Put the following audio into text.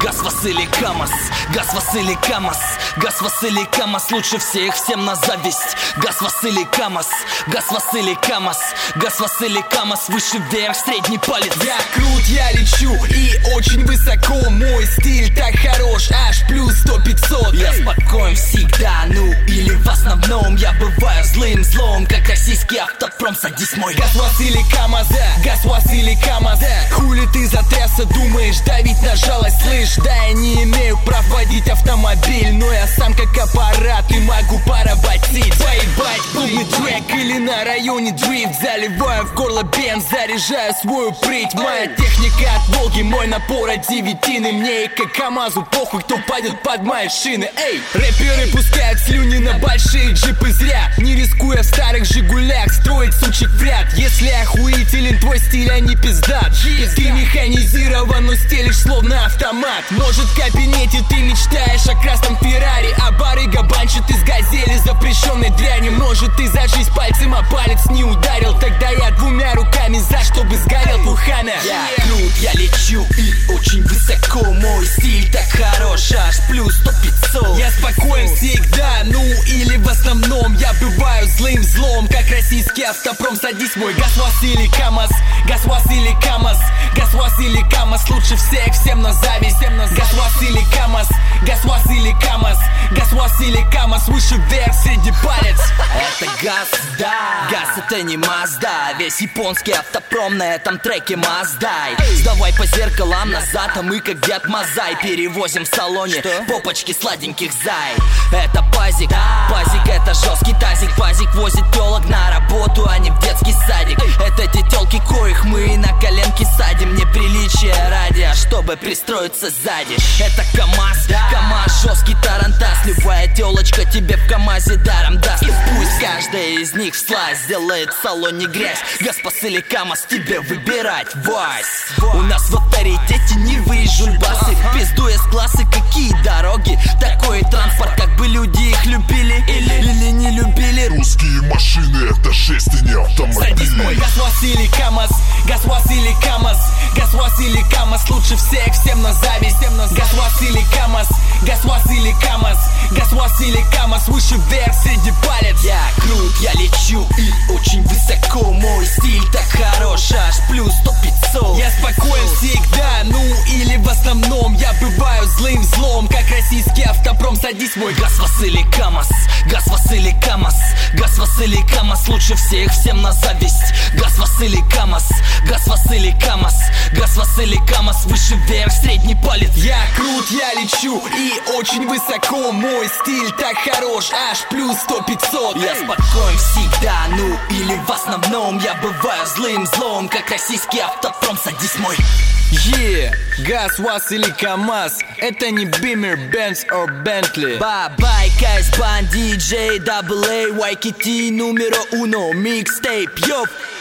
Газ, Василий, КамАЗ, газ, Василий, КамАЗ, газ, Василий, КамАЗ, лучше всех, всем на зависть. Газ, Василий, КамАЗ, газ, Василий, КамАЗ, газ, Василий, КамАЗ, выше вверх, средний палец. Я крут, я лечу и очень высоко. Мой стиль так хорош, аж плюс 100-500. Я спокоен всегда, ну или в основном. Я бываю злым злом, как российский автопром. Садись мой газ, Василий, КамАЗ, газ, Василий, КамАЗ. Хули ты затрясся, думаешь, давить на жалость, слышь? Да, я не имею прав водить автомобиль, но я сам как аппарат и могу поработить. Поебать, клубный трек или на районе дрифт. Заливаю в горло бенз, заряжаю свою прыть. Моя техника от Волги, мой напор от девятины. Мне и как КамАЗу похуй, кто пойдет под мои шины. Эй, рэперы пускают слюни на большие джипы зря, не рискуя в старых Жигулях строить сучек в ряд. Если охуителен твой стиль, а не пиздат, ты механизирован, но стелишь словно автомат. Может, в кабинете ты мечтаешь о красном Феррари, а барыга банчит из газели запрещенной дряни. Может, ты за жизнь пальцем о палец не ударил, тогда я двумя руками за, чтобы сгорел Пухана. Я крут, я лечу и очень высоко. Мой стиль так хорош, аж плюс 100-500. Я спокоен всегда, ну или в основном. Я бываю злым злом, как российский автопром. Садись мой газ, Василий, КамАЗ, газ, Василий, КамАЗ, газ, Василий, КамАЗ, лучше всех, всем на зависть. Газ, Василий, КамАЗ, газ, Василий, КамАЗ, газ, Василий, КамАЗ, выше вверх, средний палец. Это газ, да, газ это не Мазда. Весь японский автопром на этом треке Маздай. Сдавай по зеркалам назад, а мы как Дед Мазай перевозим в салоне попочки сладеньких зай. Это пазик, пазик это жесткий тазик. Пазик возит телок на работу, а не в детский садик. Это те телки, коих мы на коленки садим. Неприличие ради, а чтобы пристроиться сзади. Это КамАЗ, КамАЗ, жесткий тарантас. Любая телочка тебе в КамАЗе даром даст. И пусть каждая из них всласть сделает в салоне грязь. Газ, Василий, КамАЗ, тебе выбирать, Вась. У нас в авторитете Нивы и Жульбасы. В пизду С-классы, какие дороги, такой транспорт, как бы люди их любили или не любили. Русские машины это жесть и не автомобили. Садись мой газ, Василий, КамАЗ, газ, Василий, КамАЗ, газ, Василий, КамАЗ, лучше всех, всем на зависть. Газ, Василий, КамАЗ, газ, Василий, КамАЗ, газ, Василий, КамАЗ, выше вверх, средний палец. Я крут, я лечу и очень высоко. Мой стиль так хорош, аж плюс 100-500. Я спокоен всегда, ну или в основном. Я бываю злым злом, как российский автопром. Садись мой газ, Василий, КамАЗ, газ, Василий, КамАЗ, газ, Василий, КамАЗ, лучше всех, всем на зависть. Газ, Василий, КамАЗ, газ, Василий, КамАЗ, газ, Василий, КамАЗ, выше вверх, средний палец. Я крут, я лечу и очень высоко. Мой стиль так хорош, аж плюс 100-500. Я спокоен всегда, ну или в основном. Я бываю злым злом, как российский автопром. Садись мой. Газ, Василий, КамАЗ, это не Бимер, Бенц or Бентли. Бай-бай, Кайс, Бан, DJ, AA, YKT, numero 1, mixtape, ёп.